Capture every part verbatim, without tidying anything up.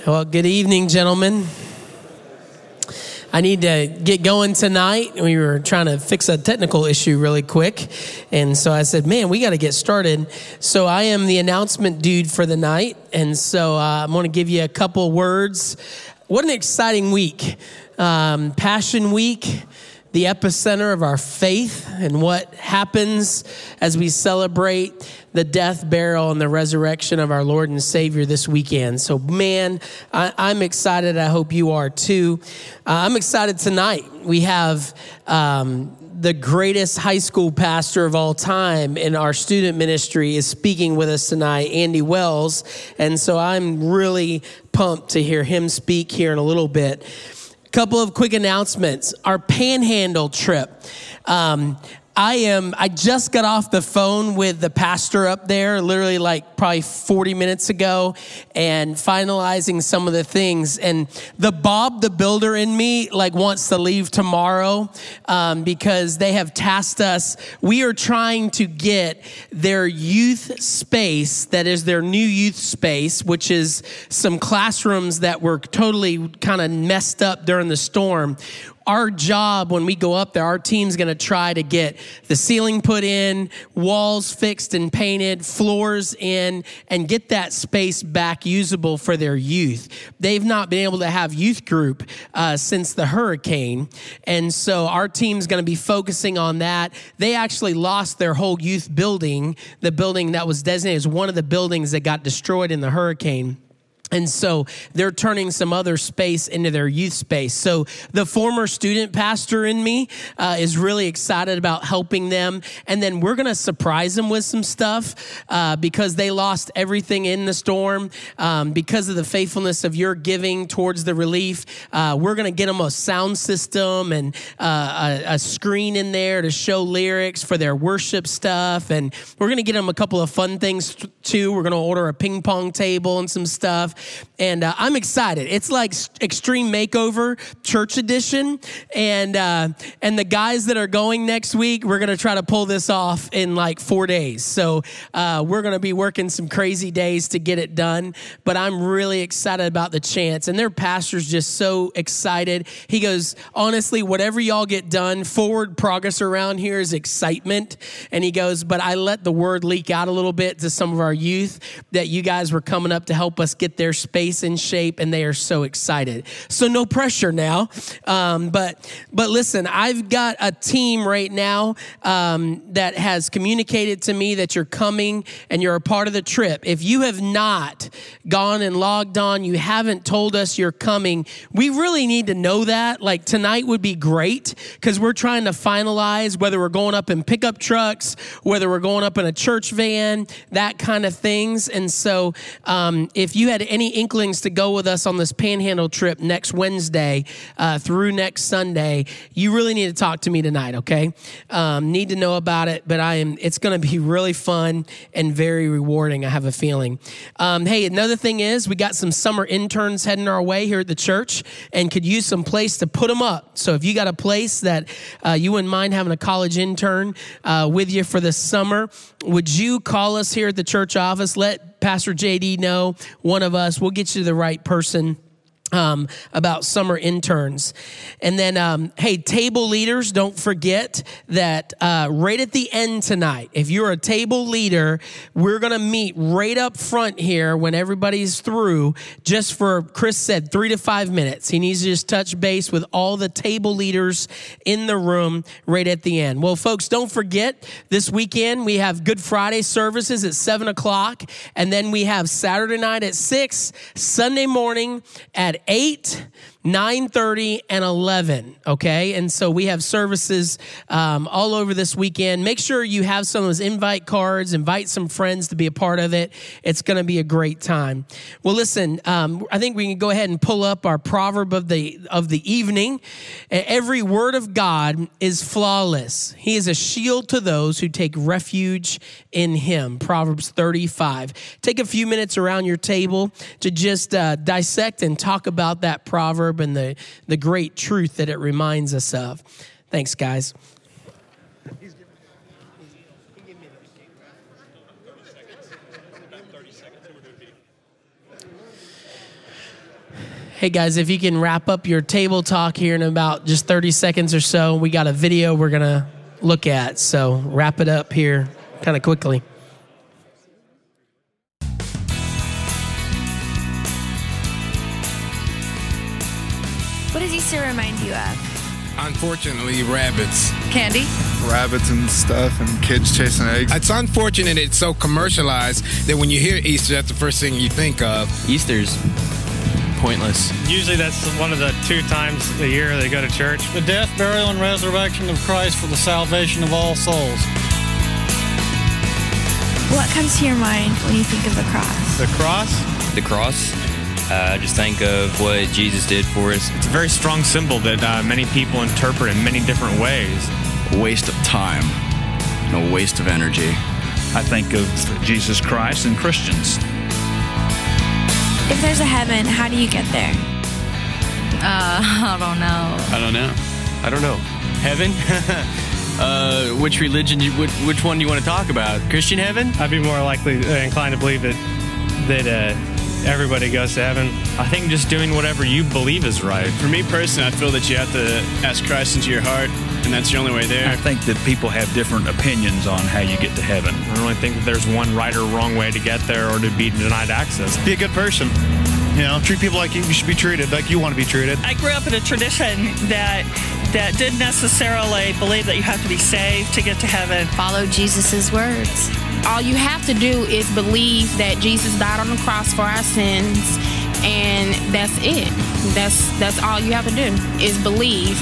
Well, good evening, gentlemen. I need to get going tonight. We were trying to fix a technical issue really quick. And so I said, man, we got to get started. So I am the announcement dude for the night. And so uh, I'm going to give you a couple words. What an exciting week. Um, Passion Week, the epicenter of our faith and what happens as we celebrate the death, burial, and the resurrection of our Lord and Savior this weekend. So, man, I, I'm excited. I hope you are too. Uh, I'm excited tonight. We have um, the greatest high school pastor of all time in our student ministry is speaking with us tonight, Andy Wells. And so I'm really pumped to hear him speak here in a little bit. Couple of quick announcements. Our Panhandle trip. Um, I am, I just got off the phone with the pastor up there, literally like probably forty minutes ago, and finalizing some of the things. And the Bob the Builder in me like wants to leave tomorrow um, because they have tasked us. We are trying to get their youth space, that is their new youth space, which is some classrooms that were totally kind of messed up during the storm. Our job when we go up there, our team's going to try to get the ceiling put in, walls fixed and painted, floors in, and get that space back usable for their youth. They've not been able to have youth group uh, since the hurricane. And so our team's going to be focusing on that. They actually lost their whole youth building, the building that was designated as one of the buildings that got destroyed in the hurricane. And so they're turning some other space into their youth space. So the former student pastor in me uh, is really excited about helping them. And then we're going to surprise them with some stuff uh, because they lost everything in the storm. Um, because of the faithfulness of your giving towards the relief, uh, we're going to get them a sound system and uh, a, a screen in there to show lyrics for their worship stuff. And we're going to get them a couple of fun things too. We're going to order a ping pong table and some stuff. And uh, I'm excited. It's like Extreme Makeover Church Edition. And uh, and the guys that are going next week, we're going to try to pull this off in like four days. So uh, we're going to be working some crazy days to get it done. But I'm really excited about the chance. And their pastor's just so excited. He goes, honestly, whatever y'all get done, forward progress around here is excitement. And he goes, but I let the word leak out a little bit to some of our youth that you guys were coming up to help us get their space in shape, and they are so excited. So no pressure now. Um, but but listen, I've got a team right now um, that has communicated to me that you're coming and you're a part of the trip. If you have not gone and logged on, you haven't told us you're coming, we really need to know that. Like tonight would be great because we're trying to finalize whether we're going up in pickup trucks, whether we're going up in a church van, that kind of things. And so um, if you had any inklings to go with us on this Panhandle trip next Wednesday uh, through next Sunday, you really need to talk to me tonight, okay? Um, need to know about it, but I am. It's going to be really fun and very rewarding, I have a feeling. Um, hey, another thing is we got some summer interns heading our way here at the church and could use some place to put them up. So if you got a place that uh, you wouldn't mind having a college intern uh, with you for the summer, would you call us here at the church office? Let Pastor J D know, one of us. We'll get you the right person um, about summer interns. And then, um, hey, table leaders, don't forget that uh, right at the end tonight, if you're a table leader, we're going to meet right up front here when everybody's through, just for, Chris said, three to five minutes. He needs to just touch base with all the table leaders in the room right at the end. Well, folks, don't forget, this weekend we have Good Friday services at seven o'clock, and then we have Saturday night at six, Sunday morning at eight, nine thirty, and eleven, okay? And so we have services um, all over this weekend. Make sure you have some of those invite cards. Invite some friends to be a part of it. It's going to be a great time. Well, listen, um, I think we can go ahead and pull up our proverb of the of the evening. Every word of God is flawless. He is a shield to those who take refuge in him. Proverbs thirty-five. Take a few minutes around your table to just uh, dissect and talk about that proverb and the, the great truth that it reminds us of. Thanks, guys. Hey guys, if you can wrap up your table talk here in about just thirty seconds or so, we got a video we're going to look at. So wrap it up here kind of quickly. What does Easter remind you of? Unfortunately, rabbits. Candy? Rabbits and stuff and kids chasing eggs. It's unfortunate it's so commercialized that when you hear Easter, that's the first thing you think of. Easter's pointless. Usually that's one of the two times a year they go to church. The death, burial, and resurrection of Christ for the salvation of all souls. What comes to your mind when you think of the cross? The cross? The cross? I uh, just think of what Jesus did for us. It's a very strong symbol that uh, many people interpret in many different ways. A waste of time, and a waste of energy. I think of Jesus Christ and Christians. If there's a heaven, how do you get there? Uh, I don't know. I don't know. I don't know. Heaven? uh, which religion, you, which, which one do you want to talk about? Christian heaven? I'd be more likely uh, inclined to believe that, that uh, everybody goes to heaven. I think just doing whatever you believe is right. For me personally, I feel that you have to ask Christ into your heart, and that's the only way there. I think that people have different opinions on how you get to heaven. I don't really think that there's one right or wrong way to get there or to be denied access. Be a good person. You know, treat people like you should be treated, like you want to be treated. I grew up in a tradition that that didn't necessarily believe that you have to be saved to get to heaven. Follow Jesus's words. All you have to do is believe that Jesus died on the cross for our sins, and that's it. That's that's all you have to do is believe.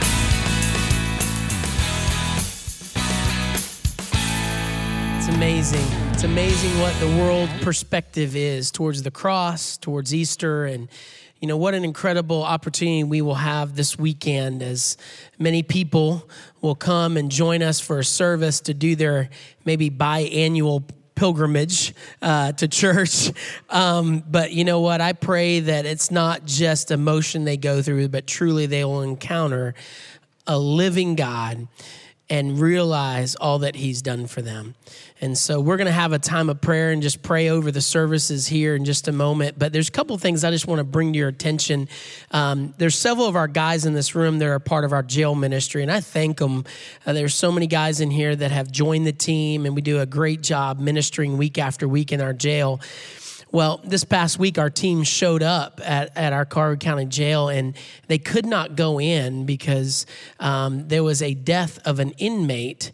It's amazing. It's amazing what the world perspective is towards the cross, towards Easter, and you know, what an incredible opportunity we will have this weekend as many people will come and join us for a service to do their maybe biannual pilgrimage uh, to church. Um, but you know what? I pray that it's not just emotion they go through, but truly they will encounter a living God and realize all that he's done for them. And so we're going to have a time of prayer and just pray over the services here in just a moment. But there's a couple things I just want to bring to your attention. Um, there's several of our guys in this room that are part of our jail ministry, and I thank them. Uh, there's so many guys in here that have joined the team, and we do a great job ministering week after week in our jail. Well, this past week, our team showed up at, at our Colorado County Jail, and they could not go in because um, there was a death of an inmate,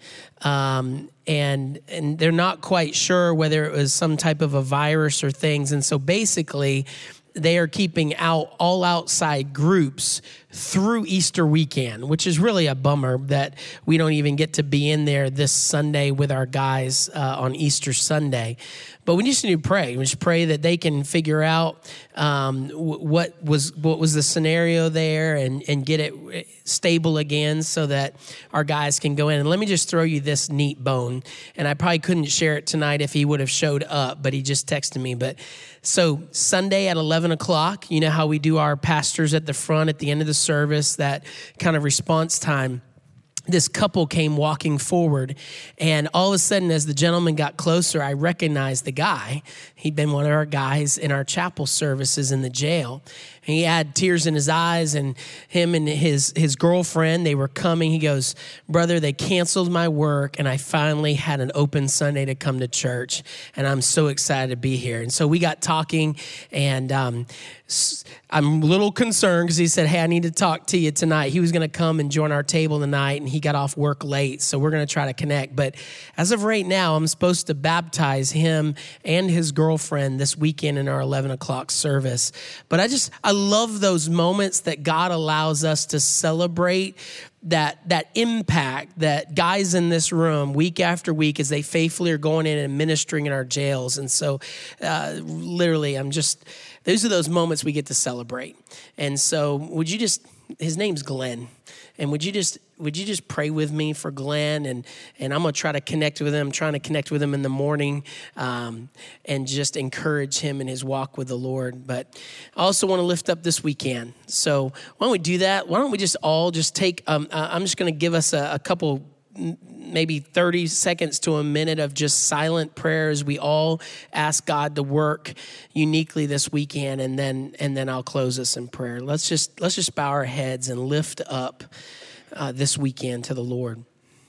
um, and and they're not quite sure whether it was some type of a virus or things. And so basically, they are keeping out all outside groups through Easter weekend, which is really a bummer that we don't even get to be in there this Sunday with our guys uh, on Easter Sunday. But we just need to pray. We just pray that they can figure out um, what was what was the scenario there and, and get it stable again so that our guys can go in. And let me just throw you this neat bone. And I probably couldn't share it tonight if he would have showed up, but he just texted me. But so Sunday at eleven o'clock, you know how we do our pastors at the front at the end of the service, that kind of response time. This couple came walking forward, and all of a sudden, as the gentleman got closer, I recognized the guy. He'd been one of our guys in our chapel services in the jail. And he had tears in his eyes, and him and his, his girlfriend, they were coming. He goes, "Brother, they canceled my work, and I finally had an open Sunday to come to church, and I'm so excited to be here." And so we got talking, and um, I'm a little concerned because he said, "Hey, I need to talk to you tonight." He was going to come and join our table tonight, and he got off work late, so we're going to try to connect. But as of right now, I'm supposed to baptize him and his girlfriend this weekend in our eleven o'clock service. But I just, I love those moments that God allows us to celebrate that that impact that guys in this room week after week as they faithfully are going in and ministering in our jails. And so uh, literally, I'm just, those are those moments we get to celebrate. And so would you just, his name's Glenn. And would you just would you just pray with me for Glenn? And and I'm going to try to connect with him. I'm trying to connect with him in the morning um, and just encourage him in his walk with the Lord. But I also want to lift up this weekend. So why don't we do that? Why don't we just all just take, um, uh, I'm just going to give us a, a couple maybe thirty seconds to a minute of just silent prayers. We all ask God to work uniquely this weekend, and then and then I'll close us in prayer. Let's just let's just bow our heads and lift up uh, this weekend to the Lord.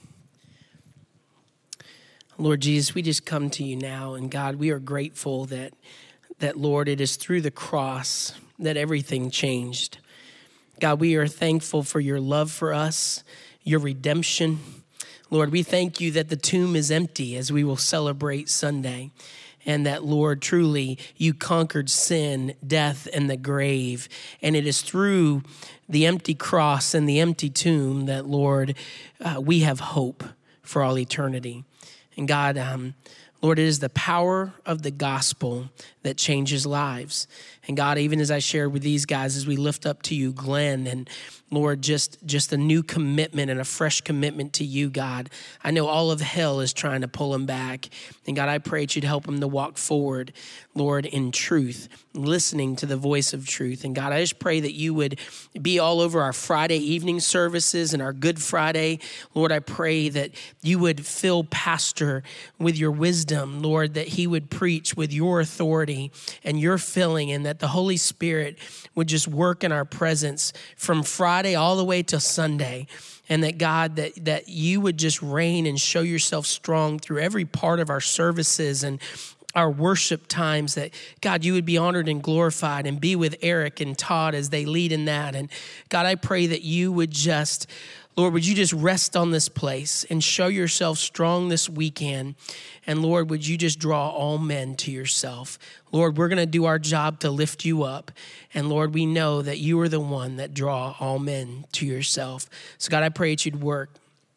Lord Jesus, we just come to you now, and God, we are grateful that that Lord, it is through the cross that everything changed. God, we are thankful for your love for us, your redemption. Lord, we thank you that the tomb is empty as we will celebrate Sunday, and that, Lord, truly you conquered sin, death, and the grave. And it is through the empty cross and the empty tomb that, Lord, uh, we have hope for all eternity. And God, um, Lord, it is the power of the gospel that changes lives. And God, even as I shared with these guys, as we lift up to you, Glenn, and Lord, just, just a new commitment and a fresh commitment to you, God. I know all of hell is trying to pull him back. And God, I pray that you'd help him to walk forward, Lord, in truth, listening to the voice of truth. And God, I just pray that you would be all over our Friday evening services and our Good Friday. Lord, I pray that you would fill Pastor with your wisdom, Lord, that he would preach with your authority and your filling, and that the Holy Spirit would just work in our presence from Friday all the way to Sunday. And that, God, that, that you would just reign and show yourself strong through every part of our services and our worship times, that, God, you would be honored and glorified, and be with Eric and Todd as they lead in that. And God, I pray that you would just, Lord, would you just rest on this place and show yourself strong this weekend. And Lord, would you just draw all men to yourself? Lord, we're going to do our job to lift you up. And Lord, we know that you are the one that draw all men to yourself. So God, I pray that you'd work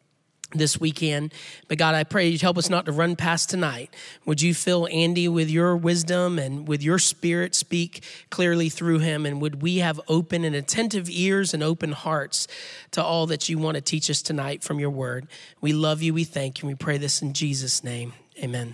this weekend. But God, I pray you'd help us not to run past tonight. Would you fill Andy with your wisdom and with your spirit, speak clearly through him? And would we have open and attentive ears and open hearts to all that you want to teach us tonight from your word? We love you. We thank you. We pray this in Jesus' name. Amen.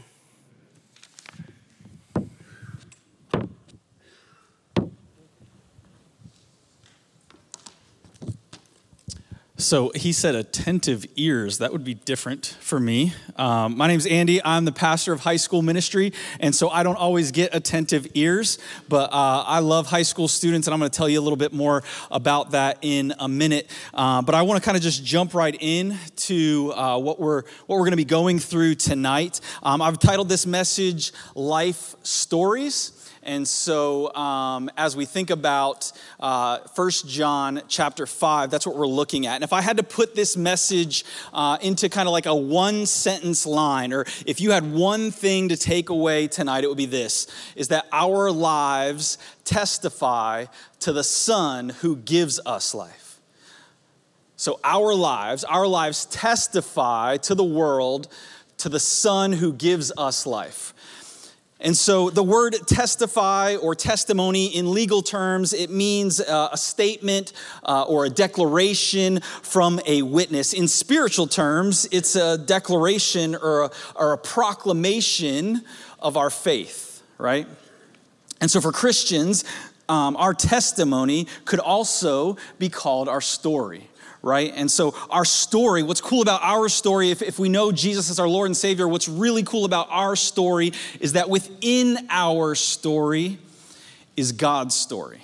So he said attentive ears. That would be different for me. Um, my name's Andy. I'm the pastor of high school ministry, and so I don't always get attentive ears, but uh, I love high school students, and I'm going to tell you a little bit more about that in a minute. Uh, but I want to kind of just jump right in to uh, what we're what we're going to be going through tonight. Um, I've titled this message "Life Stories." And so um, as we think about uh, First John chapter five, that's what we're looking at. And if I had to put this message uh, into kind of like a one sentence line, or if you had one thing to take away tonight, it would be this, is that our lives testify to the Son who gives us life. So our lives, our lives testify to the world, to the Son who gives us life. And so the word testify or testimony in legal terms, it means uh, a statement uh, or a declaration from a witness. In spiritual terms, it's a declaration or a, or a proclamation of our faith, right? And so for Christians, um, our testimony could also be called our story. Right? And so our story, what's cool about our story, if, if we know Jesus as our Lord and Savior, what's really cool about our story is that within our story is God's story,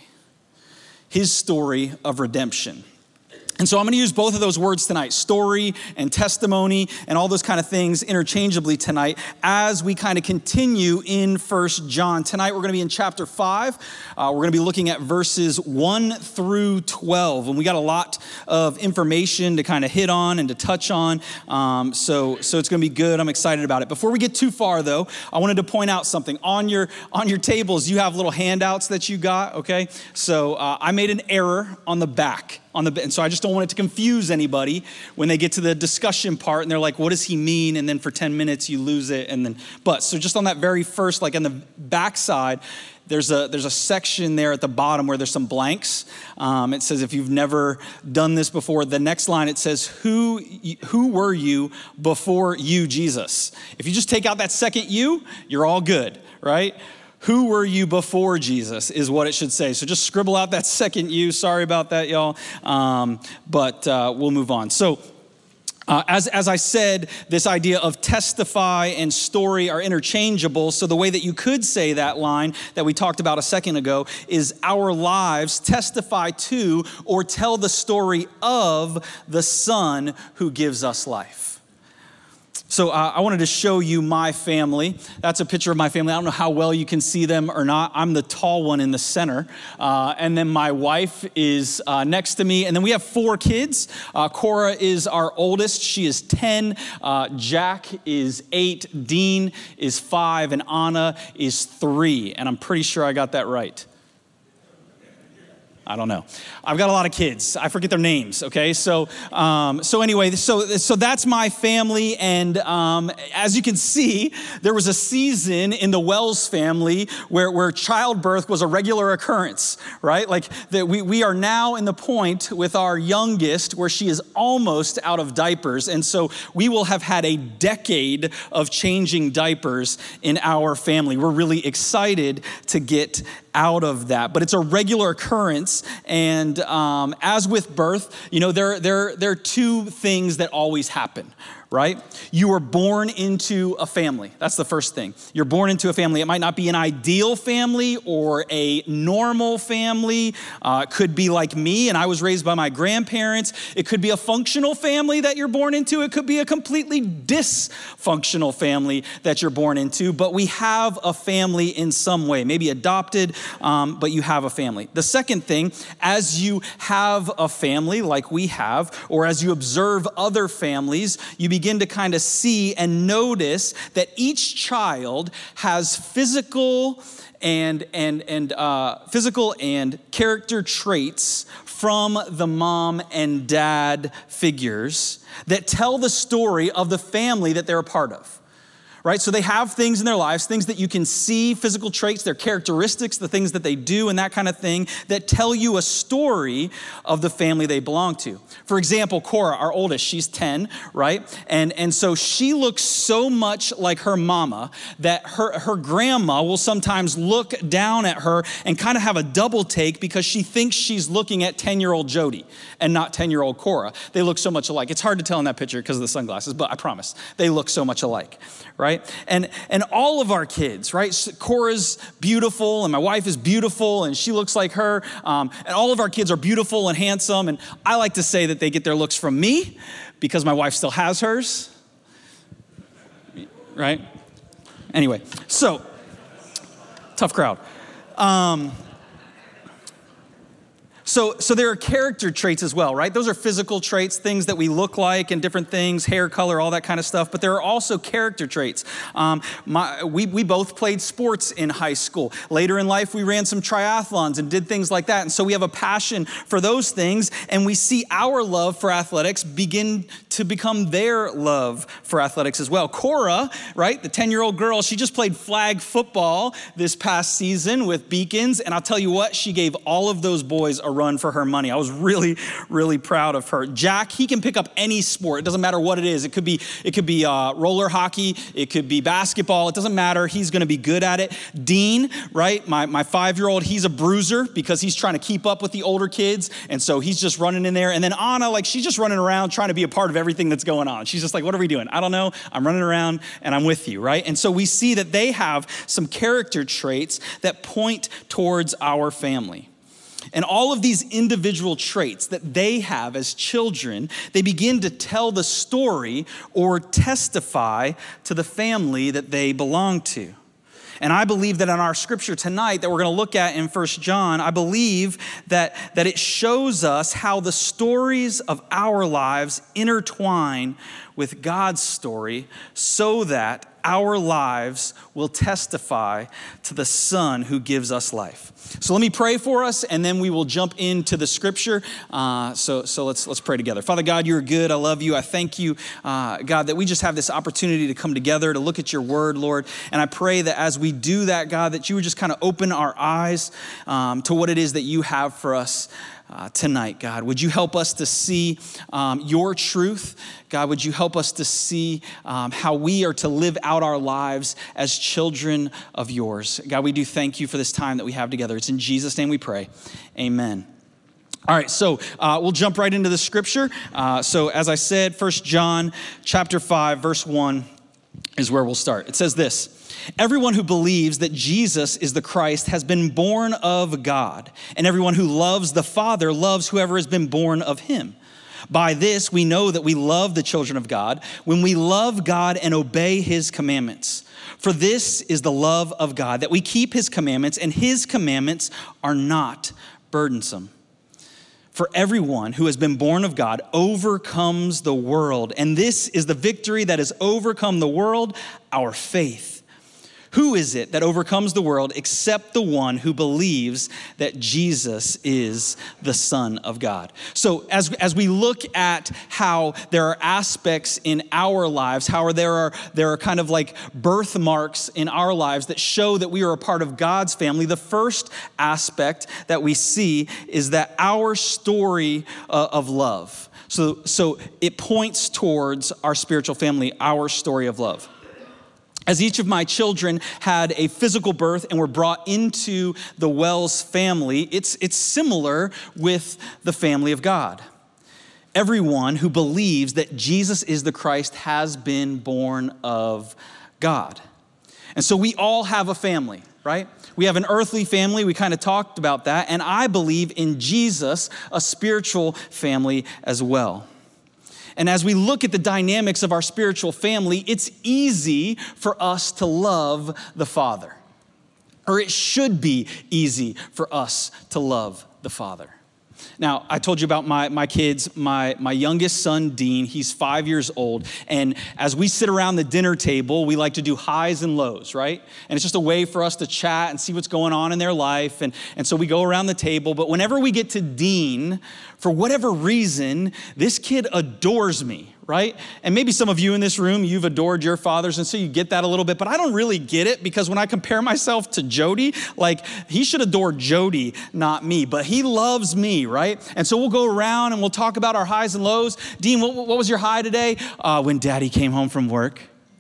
his story of redemption. And so I'm going to use both of those words tonight, story and testimony and all those kind of things interchangeably tonight as we kind of continue in First John. Tonight we're going to be in chapter five. Uh, we're going to be looking at verses one through twelve. And we got a lot of information to kind of hit on and to touch on. Um, so, so it's going to be good. I'm excited about it. Before we get too far, though, I wanted to point out something. On your, on your tables, you have little handouts that you got, okay? So uh, I made an error on the back. On the, and so I just don't want it to confuse anybody when they get to the discussion part and they're like, what does he mean? And then for ten minutes you lose it. And then, but so just on that very first, like on the back side, there's a, there's a section there at the bottom where there's some blanks. Um, it says, if you've never done this before, the next line, it says, who, who were you before you, Jesus? If you just take out that second you, you're all good, right? Who were you before Jesus is what it should say. So just scribble out that second you. Sorry about that, y'all. Um, but uh, we'll move on. So Uh, as, as I said, this idea of testify and story are interchangeable. So the way that you could say that line that we talked about a second ago is our lives testify to or tell the story of the Son who gives us life. So uh, I wanted to show you my family. That's a picture of my family. I don't know how well you can see them or not. I'm the tall one in the center. Uh, and then my wife is uh, next to me. And then we have four kids. Uh, Cora is our oldest. She is ten. Uh, Jack is eight. Dean is five. And Anna is three. And I'm pretty sure I got that right. I don't know. I've got a lot of kids. I forget their names. Okay, so um, so anyway, so so that's my family, and um, as you can see, there was a season in the Wells family where where childbirth was a regular occurrence, right? Like that we we are now in the point with our youngest where she is almost out of diapers, and so we will have had a decade of changing diapers in our family. We're really excited to get out of that, but it's a regular occurrence. And um, as with birth, you know, there, there, there are two things that always happen, right? You are born into a family. That's the first thing. You're born into a family. It might not be an ideal family or a normal family. Uh, it could be like me, and I was raised by my grandparents. It could be a functional family that you're born into. It could be a completely dysfunctional family that you're born into. But we have a family in some way, maybe adopted, um, but you have a family. The second thing, as you have a family like we have, or as you observe other families, you begin begin to kind of see and notice that each child has physical and and and uh, physical and character traits from the mom and dad figures that tell the story of the family that they're a part of. Right? So they have things in their lives, things that you can see, physical traits, their characteristics, the things that they do and that kind of thing that tell you a story of the family they belong to. For example, Cora, our oldest, she's ten, right? And, and so she looks so much like her mama that her, her grandma will sometimes look down at her and kind of have a double take because she thinks she's looking at ten-year-old Jody and not ten-year-old Cora. They look so much alike. It's hard to tell in that picture because of the sunglasses, but I promise, they look so much alike. Right? And and all of our kids, right? Cora's beautiful and my wife is beautiful and she looks like her. Um, and all of our kids are beautiful and handsome. And I like to say that they get their looks from me because my wife still has hers. Right? Anyway, so tough crowd. Um, So, so there are character traits as well, right? Those are physical traits, things that we look like and different things, hair color, all that kind of stuff. But there are also character traits. Um, my, we, we both played sports in high school. Later in life, we ran some triathlons and did things like that. And so we have a passion for those things. And we see our love for athletics begin to become their love for athletics as well. Cora, right, the ten-year-old girl, she just played flag football this past season with Beacons. And I'll tell you what, she gave all of those boys a run for her money. I was really, really proud of her. Jack, he can pick up any sport. It doesn't matter what it is. It could be, it could be uh, roller hockey. It could be basketball. It doesn't matter. He's going to be good at it. Dean, right, my, my five-year-old, he's a bruiser because he's trying to keep up with the older kids. And so he's just running in there. And then Anna, like she's just running around trying to be a part of everything that's going on. She's just like, what are we doing? I don't know. I'm running around and I'm with you, right? And so we see that they have some character traits that point towards our family. And all of these individual traits that they have as children, they begin to tell the story or testify to the family that they belong to. And I believe that in our scripture tonight that we're going to look at in First John, I believe that, that it shows us how the stories of our lives intertwine with God's story so that our lives will testify to the Son who gives us life. So let me pray for us, and then we will jump into the scripture. Uh, so so let's let's pray together. Father God, you're good. I love you. I thank you, uh, God, that we just have this opportunity to come together to look at your word, Lord. And I pray that as we do that, God, that you would just kind of open our eyes um, to what it is that you have for us Uh, tonight, God. Would you help us to see um, your truth? God, would you help us to see um, how we are to live out our lives as children of yours? God, we do thank you for this time that we have together. It's in Jesus' name we pray. Amen. All right, so uh, we'll jump right into the scripture. Uh, so as I said, First John chapter five, verse one is where we'll start. It says this: everyone who believes that Jesus is the Christ has been born of God, and everyone who loves the Father loves whoever has been born of him. By this we know that we love the children of God, when we love God and obey his commandments. For this is the love of God, that we keep his commandments, and his commandments are not burdensome. For everyone who has been born of God overcomes the world. And this is the victory that has overcome the world, our faith. Who is it that overcomes the world except the one who believes that Jesus is the Son of God? So as, as we look at how there are aspects in our lives, how there are, there are kind of like birthmarks in our lives that show that we are a part of God's family, the first aspect that we see is that our story uh, of love. So, so it points towards our spiritual family, our story of love. As each of my children had a physical birth and were brought into the Wells family, it's, it's similar with the family of God. Everyone who believes that Jesus is the Christ has been born of God. And so we all have a family, right? We have an earthly family. We kind of talked about that. And I believe in Jesus, a spiritual family as well. And as we look at the dynamics of our spiritual family, it's easy for us to love the Father. Or it should be easy for us to love the Father. Now, I told you about my, my kids, my, my youngest son, Dean, he's five years old. And as we sit around the dinner table, we like to do highs and lows, right? And it's just a way for us to chat and see what's going on in their life. And, and so we go around the table. But whenever we get to Dean, for whatever reason, this kid adores me, right? And maybe some of you in this room, you've adored your fathers, and so you get that a little bit, but I don't really get it because when I compare myself to Jody, like he should adore Jody, not me, but he loves me, right? And so we'll go around and we'll talk about our highs and lows. Dean, what, what was your high today? Uh, when Daddy came home from work.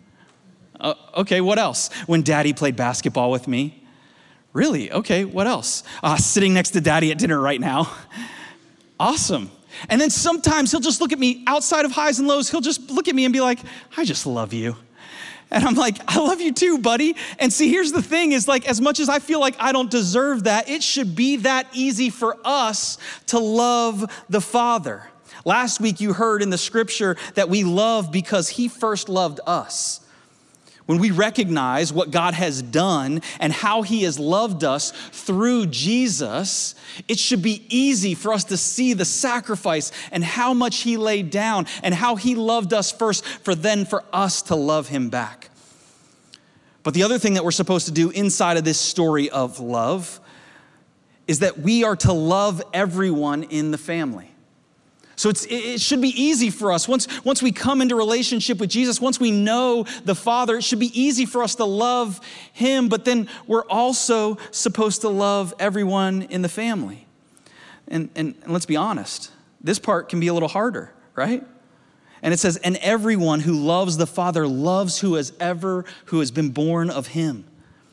Uh, okay, what else? When Daddy played basketball with me. Really? Okay, what else? Uh, sitting next to Daddy at dinner right now. Awesome. And then sometimes he'll just look at me outside of highs and lows. He'll just look at me and be like, I just love you. And I'm like, I love you too, buddy. And see, here's the thing is like, as much as I feel like I don't deserve that, it should be that easy for us to love the Father. Last week you heard in the scripture that we love because he first loved us. When we recognize what God has done and how he has loved us through Jesus, it should be easy for us to see the sacrifice and how much he laid down and how he loved us first for then for us to love him back. But the other thing that we're supposed to do inside of this story of love is that we are to love everyone in the family. So it's, it should be easy for us. Once, once we come into relationship with Jesus, once we know the Father, it should be easy for us to love him, but then we're also supposed to love everyone in the family. And, and, and let's be honest, this part can be a little harder, right? And it says, and everyone who loves the Father loves who has ever, who has been born of him.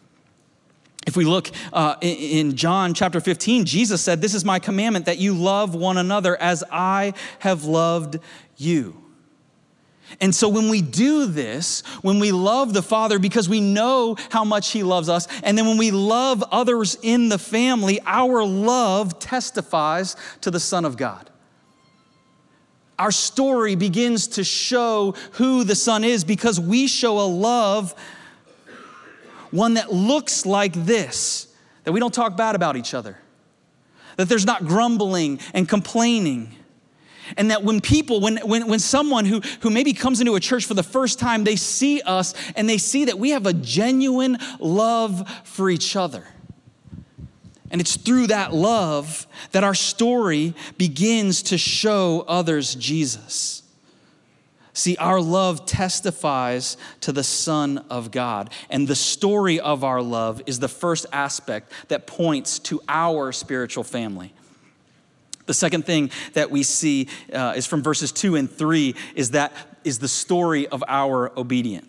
If we look uh, in John chapter fifteen, Jesus said, this is my commandment, that you love one another as I have loved you. And so when we do this, when we love the Father because we know how much he loves us, and then when we love others in the family, our love testifies to the Son of God. Our story begins to show who the Son is because we show a love, one that looks like this, that we don't talk bad about each other, that there's not grumbling and complaining, and that when people, when, when, when someone who, who maybe comes into a church for the first time, they see us and they see that we have a genuine love for each other. And it's through that love that our story begins to show others Jesus. See, our love testifies to the Son of God. And the story of our love is the first aspect that points to our spiritual family. The second thing that we see uh, is from verses two and three is that is the story of our obedience.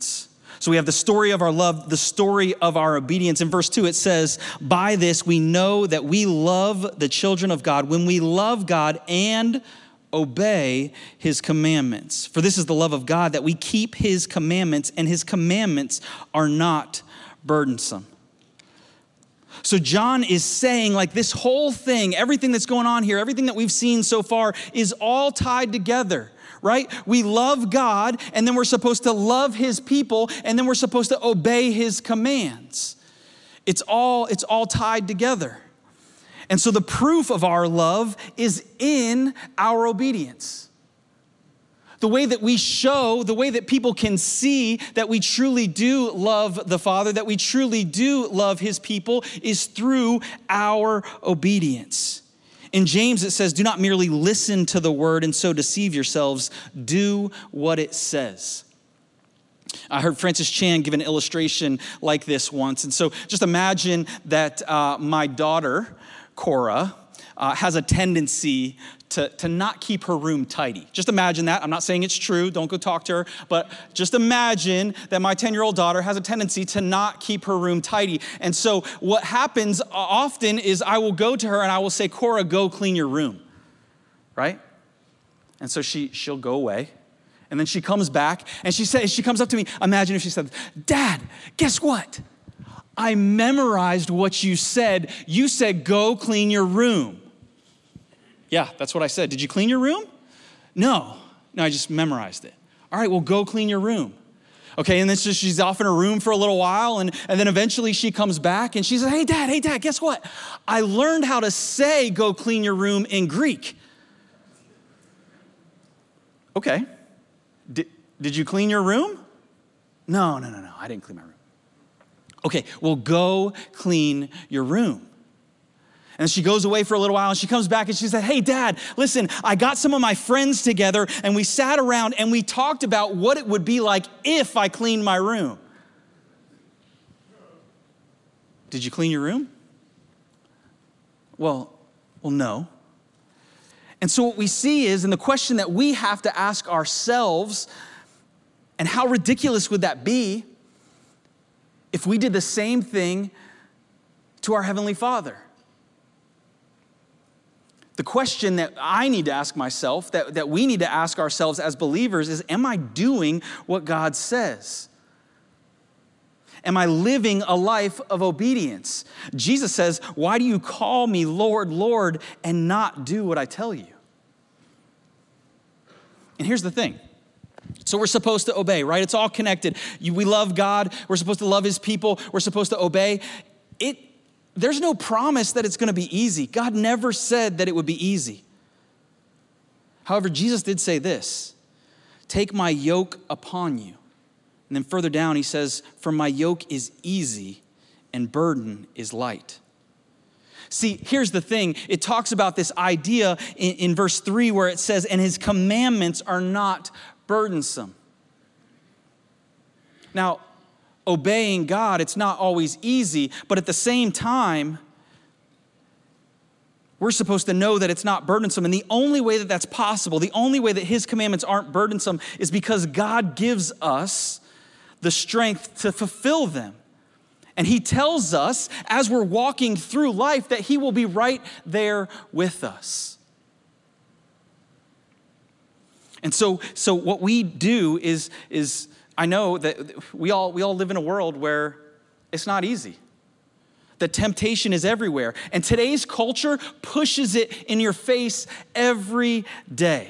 So we have the story of our love, the story of our obedience. In verse two, it says, by this we know that we love the children of God when we love God and obey his commandments. For this is the love of God, that we keep his commandments, and his commandments are not burdensome. So John is saying, like, this whole thing, everything that's going on here, everything that we've seen so far is all tied together, right? We love God, and then we're supposed to love his people, and then we're supposed to obey his commands. It's all, it's all tied together. And so the proof of our love is in our obedience. The way that we show, the way that people can see that we truly do love the Father, that we truly do love his people, is through our obedience. In James, it says, do not merely listen to the word and so deceive yourselves. Do what it says. I heard Francis Chan give an illustration like this once. And so just imagine that uh, my daughter, Cora, uh, has a tendency to, to not keep her room tidy. Just imagine that. I'm not saying it's true. Don't go talk to her. But just imagine that my ten-year-old daughter has a tendency to not keep her room tidy. And so what happens often is I will go to her and I will say, Cora, go clean your room, right? And so she, she'll go away. And then she comes back and she says, she comes up to me. Imagine if she said, Dad, guess what? I memorized what you said. You said, go clean your room. Yeah, that's what I said. Did you clean your room? No. No, I just memorized it. All right, well, go clean your room. Okay, and then so she's off in her room for a little while, and, and then eventually she comes back and she says, hey, Dad, hey, Dad, guess what? I learned how to say go clean your room in Greek. Okay. Did, did you clean your room? No, no, no, no, I didn't clean my room. Okay, well, go clean your room. And she goes away for a little while and she comes back and she said, hey, Dad, listen, I got some of my friends together and we sat around and we talked about what it would be like if I cleaned my room. Did you clean your room? Well, well, no. And so what we see is, and the question that we have to ask ourselves, and how ridiculous would that be if we did the same thing to our Heavenly Father? The question that I need to ask myself, that, that we need to ask ourselves as believers is, am I doing what God says? Am I living a life of obedience? Jesus says, why do you call me Lord, Lord, and not do what I tell you? And here's the thing. So we're supposed to obey, right? It's all connected. You, we love God. We're supposed to love his people. We're supposed to obey. It There's no promise that it's going to be easy. God never said that it would be easy. However, Jesus did say this, take my yoke upon you. And then further down, he says, for my yoke is easy and burden is light. See, here's the thing. It talks about this idea in, in verse three where it says, and his commandments are not burdensome. Now, obeying God, it's not always easy, but at the same time, we're supposed to know that it's not burdensome. And the only way that that's possible, the only way that his commandments aren't burdensome is because God gives us the strength to fulfill them. And he tells us as we're walking through life that he will be right there with us. And so, so what we do is, is I know that we all, we all live in a world where it's not easy. The temptation is everywhere. And today's culture pushes it in your face every day.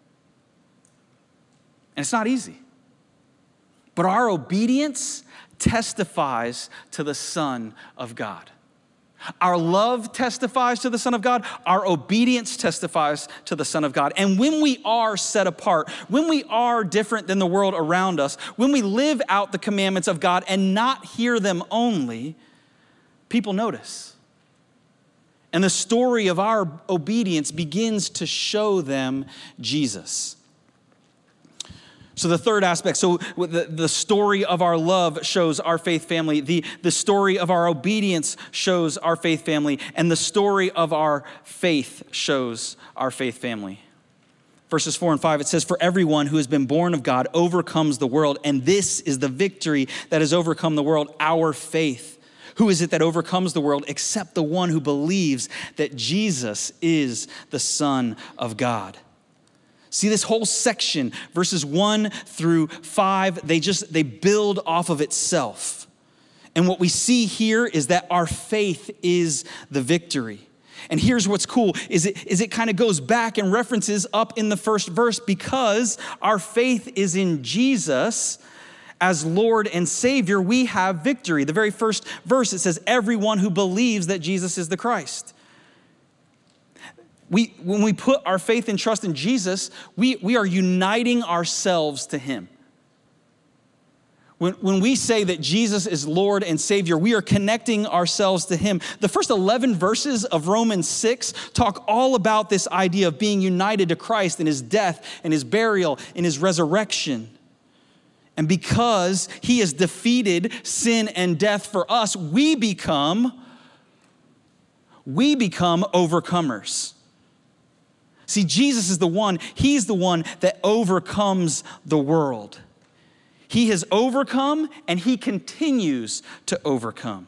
And it's not easy. But our obedience testifies to the Son of God. Our love testifies to the Son of God. Our obedience testifies to the Son of God. And when we are set apart, when we are different than the world around us, when we live out the commandments of God and not hear them only, people notice. And the story of our obedience begins to show them Jesus. So the third aspect, so the, the story of our love shows our faith family. The, the story of our obedience shows our faith family. And the story of our faith shows our faith family. verses four and five, it says, "For everyone who has been born of God overcomes the world, and this is the victory that has overcome the world, our faith. Who is it that overcomes the world except the one who believes that Jesus is the Son of God?" See, this whole section, verses one through five, they just, they build off of itself. And what we see here is that our faith is the victory. And here's what's cool, is it, is it kind of goes back and references up in the first verse, because our faith is in Jesus as Lord and Savior, we have victory. The very first verse, it says, everyone who believes that Jesus is the Christ. We, when we put our faith and trust in Jesus, we, we are uniting ourselves to him. When, when we say that Jesus is Lord and Savior, we are connecting ourselves to him. The first eleven verses of Romans six talk all about this idea of being united to Christ in his death and his burial and his resurrection. And because he has defeated sin and death for us, we become, we become overcomers. See, Jesus is the one, he's the one that overcomes the world. He has overcome and he continues to overcome.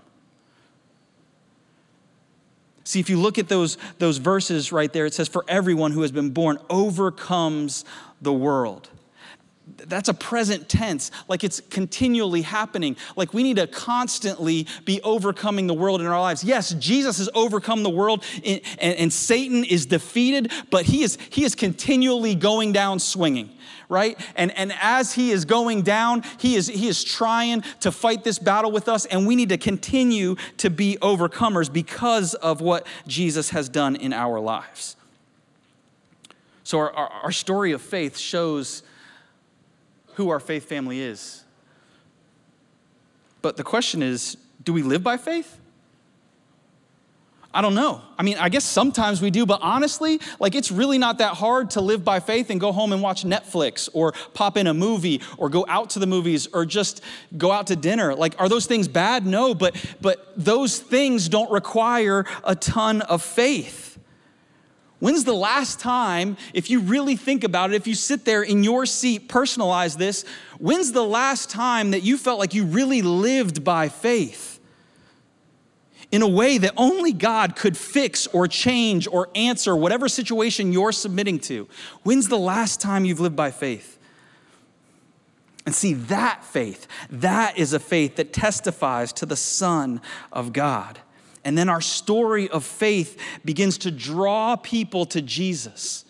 See, if you look at those, those verses right there, it says, for everyone who has been born overcomes the world. That's a present tense, like it's continually happening. Like we need to constantly be overcoming the world in our lives. Yes, Jesus has overcome the world and, and, and Satan is defeated, but he is, he is continually going down swinging, right? And, and as he is going down, he is, he is trying to fight this battle with us, and we need to continue to be overcomers because of what Jesus has done in our lives. So our, our, our story of faith shows who our faith family is. But the question is, do we live by faith? I don't know. I mean, I guess sometimes we do, but honestly, like it's really not that hard to live by faith and go home and watch Netflix or pop in a movie or go out to the movies or just go out to dinner. Like, are those things bad? No, but but those things don't require a ton of faith. When's the last time, if you really think about it, if you sit there in your seat, personalize this, when's the last time that you felt like you really lived by faith in a way that only God could fix or change or answer whatever situation you're submitting to? When's the last time you've lived by faith? And see, that faith, that is a faith that testifies to the Son of God. And then our story of faith begins to draw people to Jesus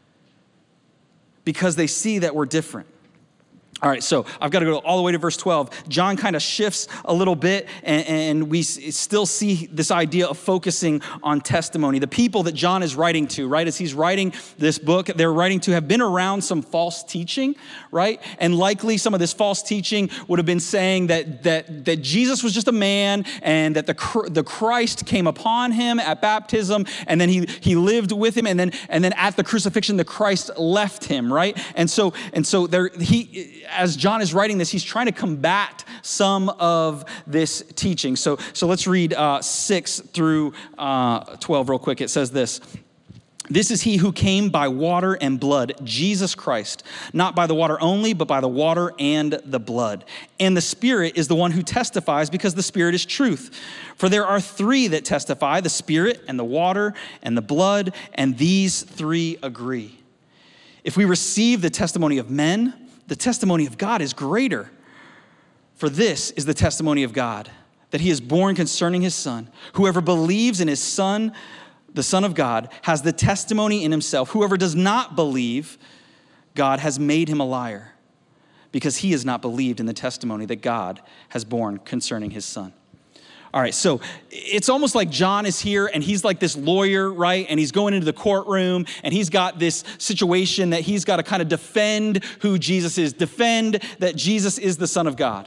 because they see that we're different. All right, so I've got to go all the way to verse twelve. John kind of shifts a little bit, and, and we still see this idea of focusing on testimony. The people that John is writing to, right, as he's writing this book, they're writing to have been around some false teaching, right? And likely some of this false teaching would have been saying that that, that Jesus was just a man and that the, the Christ came upon him at baptism, and then he, he lived with him, and then, and then at the crucifixion, the Christ left him, right? And so, and so there he... As John is writing this, he's trying to combat some of this teaching. So, so let's read uh, six through uh, twelve real quick. It says this. This is he who came by water and blood, Jesus Christ, not by the water only, but by the water and the blood. And the Spirit is the one who testifies, because the Spirit is truth. For there are three that testify, the Spirit and the water and the blood, and these three agree. If we receive the testimony of men, the testimony of God is greater. For this is the testimony of God, that he is born concerning his Son. Whoever believes in his Son, the Son of God, has the testimony in himself. Whoever does not believe God has made him a liar, because he has not believed in the testimony that God has borne concerning his Son. All right, so it's almost like John is here and he's like this lawyer, right? And he's going into the courtroom and he's got this situation that he's got to kind of defend who Jesus is, defend that Jesus is the Son of God.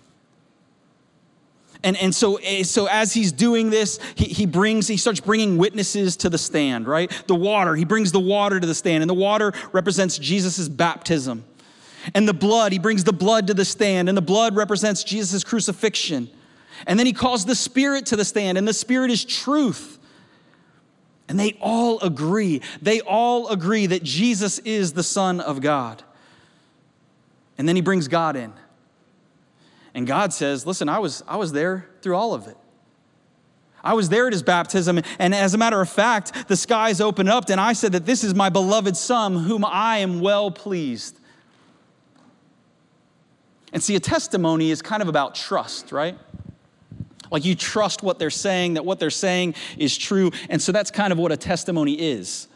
And, and so, so as he's doing this, he, he brings, he starts bringing witnesses to the stand, right? The water, he brings the water to the stand, and the water represents Jesus' baptism. And the blood, he brings the blood to the stand, and the blood represents Jesus' crucifixion. And then he calls the Spirit to the stand, and the Spirit is truth. And they all agree. They all agree that Jesus is the Son of God. And then he brings God in. And God says, listen, I was, I was there through all of it. I was there at his baptism, and as a matter of fact, the skies opened up, and I said that this is my beloved Son, whom I am well pleased. And see, a testimony is kind of about trust, right? Like you trust what they're saying, that what they're saying is true, and so that's kind of what a testimony is.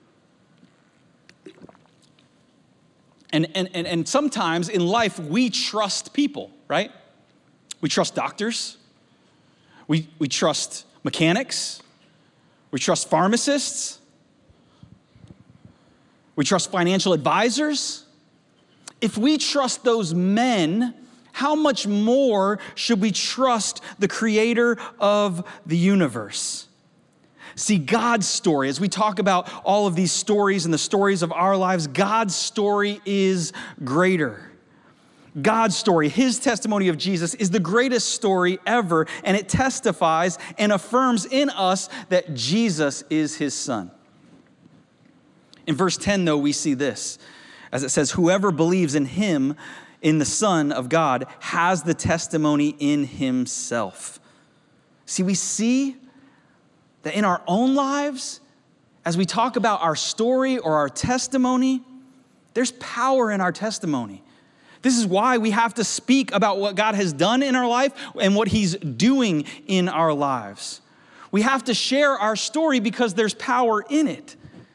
And, and, and, and sometimes in life, we trust people, right? We trust doctors. We, we trust mechanics. We trust pharmacists. We trust financial advisors. If we trust those men, how much more should we trust the creator of the universe? See, God's story, as we talk about all of these stories and the stories of our lives, God's story is greater. God's story, his testimony of Jesus, is the greatest story ever, and it testifies and affirms in us that Jesus is his Son. In verse ten, though, we see this, as it says, whoever believes in him, in the Son of God, has the testimony in himself. See, we see that in our own lives, as we talk about our story or our testimony, there's power in our testimony. This is why we have to speak about what God has done in our life and what he's doing in our lives. We have to share our story because there's power in it.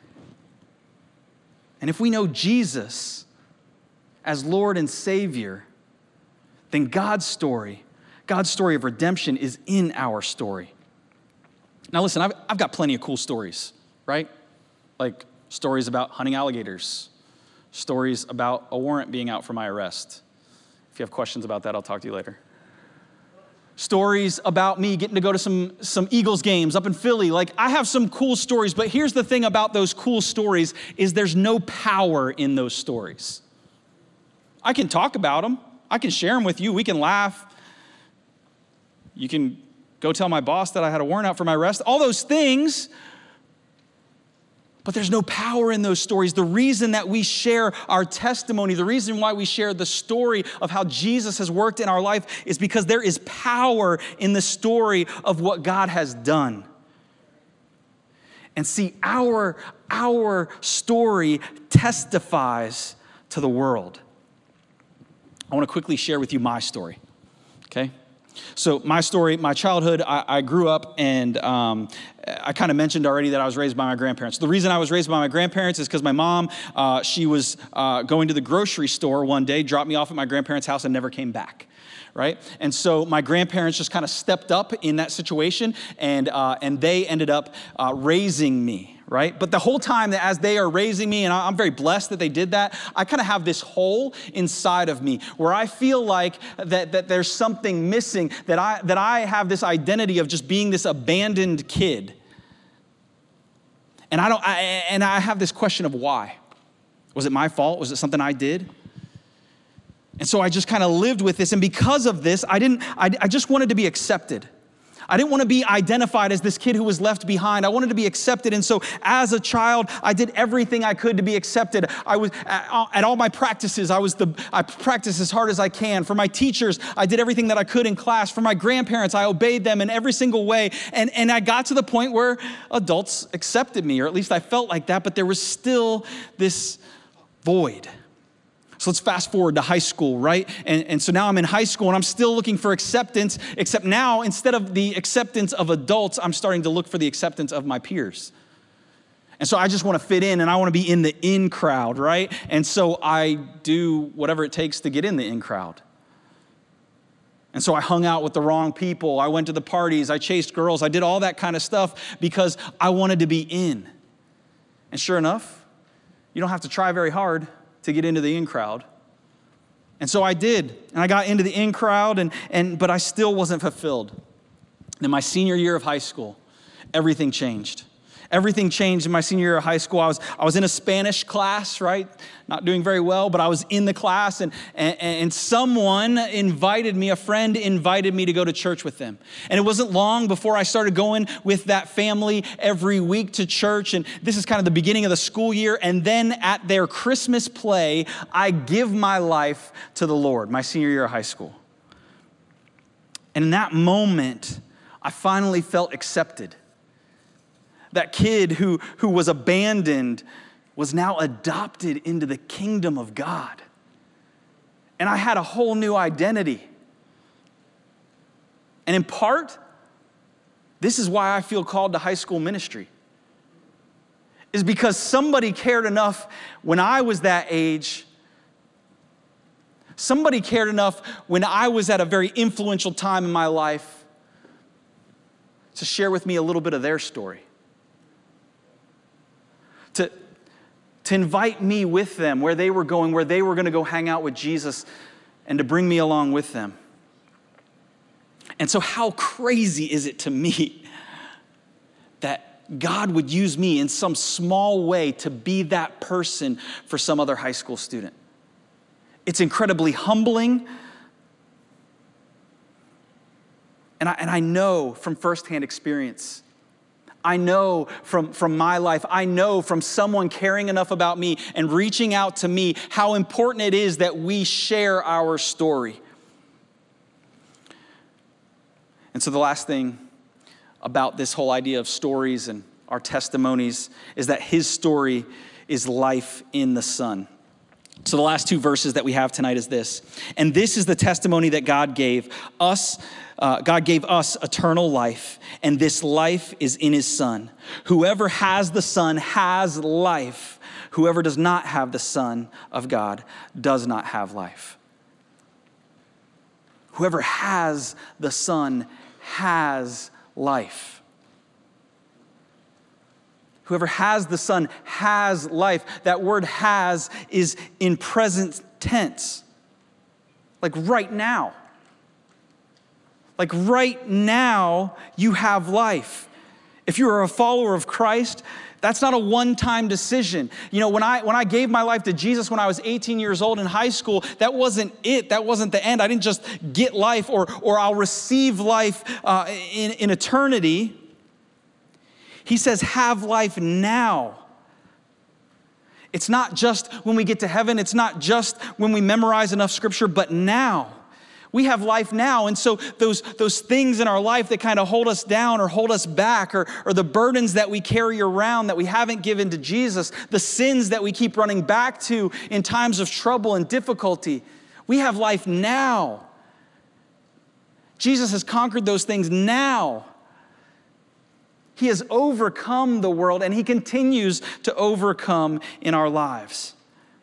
And if we know Jesus as Lord and Savior, then God's story, God's story of redemption is in our story. Now listen, I've, I've got plenty of cool stories, right? Like stories about hunting alligators, stories about a warrant being out for my arrest. If you have questions about that, I'll talk to you later. Stories about me getting to go to some, some Eagles games up in Philly. Like, I have some cool stories, but here's the thing about those cool stories is there's no power in those stories. I can talk about them. I can share them with you. We can laugh. You can go tell my boss that I had a warrant out for my arrest. All those things. But there's no power in those stories. The reason that we share our testimony, the reason why we share the story of how Jesus has worked in our life is because there is power in the story of what God has done. And see, our, our story testifies to the world. I want to quickly share with you my story, okay? So my story, my childhood, I, I grew up and um, I kind of mentioned already that I was raised by my grandparents. The reason I was raised by my grandparents is because my mom, uh, she was uh, going to the grocery store one day, dropped me off at my grandparents' house and never came back, right? And so my grandparents just kind of stepped up in that situation and, uh, and they ended up uh, raising me. Right? But the whole time that as they are raising me, and I'm very blessed that they did that, I kind of have this hole inside of me where I feel like that, that there's something missing, that I, that I have this identity of just being this abandoned kid. And I don't, I, and I have this question of why. Was it my fault? Was it something I did? And so I just kind of lived with this. And because of this, I didn't, I, I just wanted to be accepted. I didn't want to be identified as this kid who was left behind. I wanted to be accepted. And so as a child, I did everything I could to be accepted. I was at, at all my practices, I was the I practiced as hard as I can. For my teachers, I did everything that I could in class. For my grandparents, I obeyed them in every single way. And, and I got to the point where adults accepted me, or at least I felt like that, but there was still this void. So let's fast forward to high school, right? And, and so now I'm in high school and I'm still looking for acceptance, except now instead of the acceptance of adults, I'm starting to look for the acceptance of my peers. And so I just want to fit in and I want to be in the in crowd, right? And so I do whatever it takes to get in the in crowd. And so I hung out with the wrong people. I went to the parties. I chased girls. I did all that kind of stuff because I wanted to be in. And sure enough, you don't have to try very hard to get into the in crowd. And so I did. And I got into the in crowd, and, and but I still wasn't fulfilled. In my senior year of high school, everything changed. Everything changed in my senior year of high school. I was, I was in a Spanish class, right? Not doing very well, but I was in the class, and, and, and someone invited me, a friend invited me to go to church with them. And it wasn't long before I started going with that family every week to church, and this is kind of the beginning of the school year. And then at their Christmas play, I give my life to the Lord, my senior year of high school. And in that moment, I finally felt accepted. That kid who, who was abandoned was now adopted into the kingdom of God. And I had a whole new identity. And in part, this is why I feel called to high school ministry. Is because somebody cared enough when I was that age. Somebody cared enough when I was at a very influential time in my life to share with me a little bit of their story. To, to invite me with them where they were going, where they were going to go hang out with Jesus, and to bring me along with them. And so how crazy is it to me that God would use me in some small way to be that person for some other high school student? It's incredibly humbling. And I, and I know from firsthand experience, I know from, from my life, I know from someone caring enough about me and reaching out to me how important it is that we share our story. And so the last thing about this whole idea of stories and our testimonies is that his story is life in the Son. So the last two verses that we have tonight is this. And this is the testimony that God gave us. Uh, God gave us eternal life, and this life is in his Son. Whoever has the Son has life. Whoever does not have the Son of God does not have life. Whoever has the Son has life. Whoever has the Son has life. That word has is in present tense. Like right now. Like right now, you have life. If you are a follower of Christ, that's not a one-time decision. You know, when I when I gave my life to Jesus when I was eighteen years old in high school, that wasn't it. That wasn't the end. I didn't just get life or, or I'll receive life uh, in, in eternity. He says, have life now. It's not just when we get to heaven. It's not just when we memorize enough scripture, but now. We have life now. And so those, those things in our life that kind of hold us down or hold us back, or, or the burdens that we carry around that we haven't given to Jesus, the sins that we keep running back to in times of trouble and difficulty, we have life now. Jesus has conquered those things now. He has overcome the world, and he continues to overcome in our lives.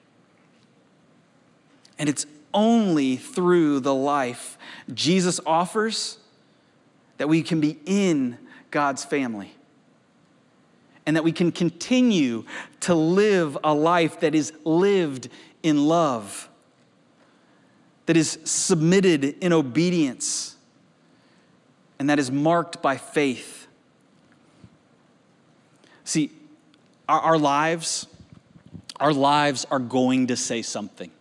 And it's only through the life Jesus offers that we can be in God's family, and that we can continue to live a life that is lived in love, that is submitted in obedience, and that is marked by faith. See, our, our lives, our lives are going to say something.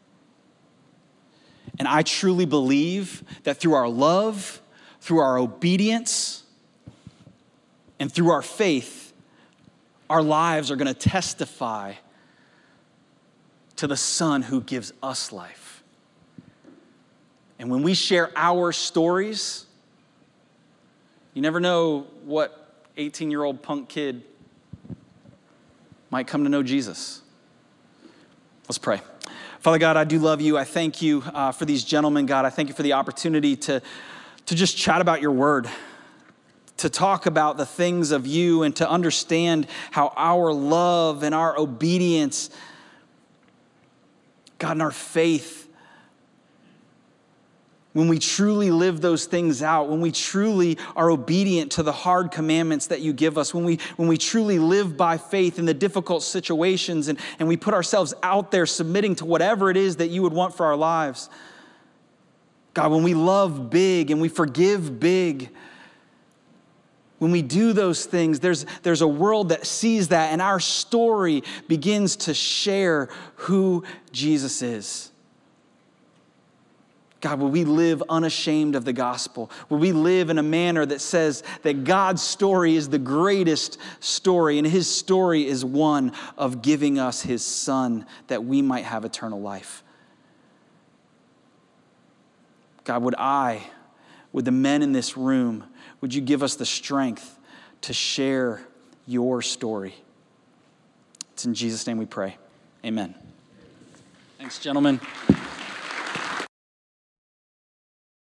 And I truly believe that through our love, through our obedience, and through our faith, our lives are going to testify to the Son who gives us life. And when we share our stories, you never know what eighteen-year-old punk kid might come to know Jesus. Let's pray. Father God, I do love you. I thank you uh, for these gentlemen, God. I thank you for the opportunity to, to just chat about your word, to talk about the things of you, and to understand how our love and our obedience, God, and our faith, when we truly live those things out, when we truly are obedient to the hard commandments that you give us, when we when we truly live by faith in the difficult situations, and, and we put ourselves out there submitting to whatever it is that you would want for our lives. God, when we love big and we forgive big, When we do those things, there's, there's a world that sees that, and our story begins to share who Jesus is. God, will we live unashamed of the gospel? Will we live in a manner that says that God's story is the greatest story, and his story is one of giving us his son that we might have eternal life? God, would I, would the men in this room, would you give us the strength to share your story? It's in Jesus' name we pray. Amen. Thanks, gentlemen.